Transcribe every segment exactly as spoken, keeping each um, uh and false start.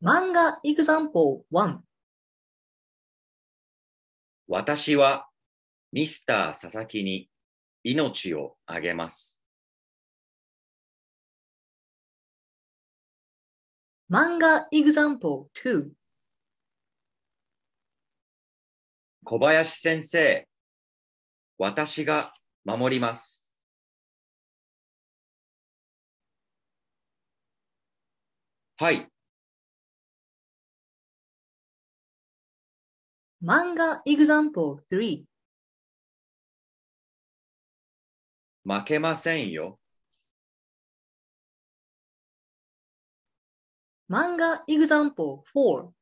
漫画 example ワン。 私はミスター佐々木に命をあげます。 漫画 example ツー。 小林先生、私が守ります。はい。 漫画 example スリ負けませんよ。 ー。漫画 example フォー。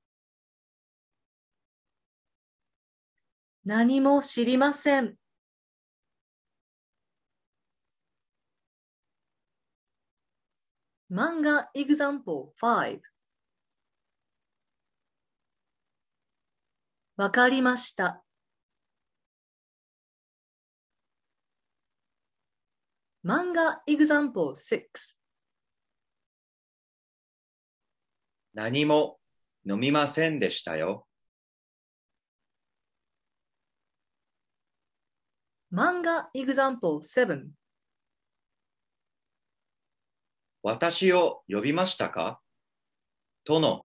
何も知りません。漫画 example ファイブ。わかりました。漫画 example シックス。 何も飲みませんでしたよ。 漫画 example セブン。 私を呼びましたか？殿。